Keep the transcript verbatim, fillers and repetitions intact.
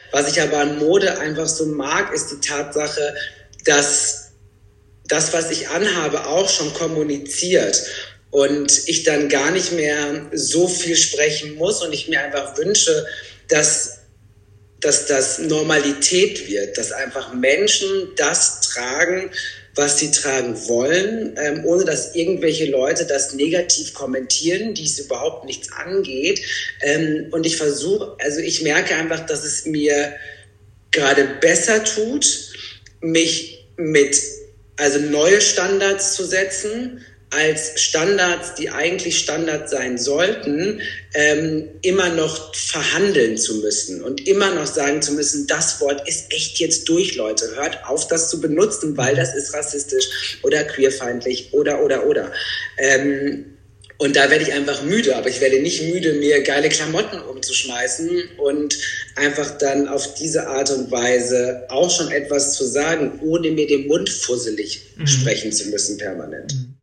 Was ich aber an Mode einfach so mag, ist die Tatsache, dass das, was ich anhabe, auch schon kommuniziert und ich dann gar nicht mehr so viel sprechen muss und ich mir einfach wünsche, dass dass das Normalität wird, dass einfach Menschen das tragen, was sie tragen wollen, ähm, ohne dass irgendwelche Leute das negativ kommentieren, die es überhaupt nichts angeht. Ähm, und ich versuche, also ich merke einfach, dass es mir gerade besser tut, mich mit, also neue Standards zu setzen, als Standards, die eigentlich Standards sein sollten, ähm, immer noch verhandeln zu müssen und immer noch sagen zu müssen, das Wort ist echt jetzt durch, Leute. Hört auf, das zu benutzen, weil das ist rassistisch oder queerfeindlich oder, oder, oder. Ähm, und da werde ich einfach müde, aber ich werde nicht müde, mir geile Klamotten umzuschmeißen und einfach dann auf diese Art und Weise auch schon etwas zu sagen, ohne mir den Mund fusselig mhm. sprechen zu müssen permanent.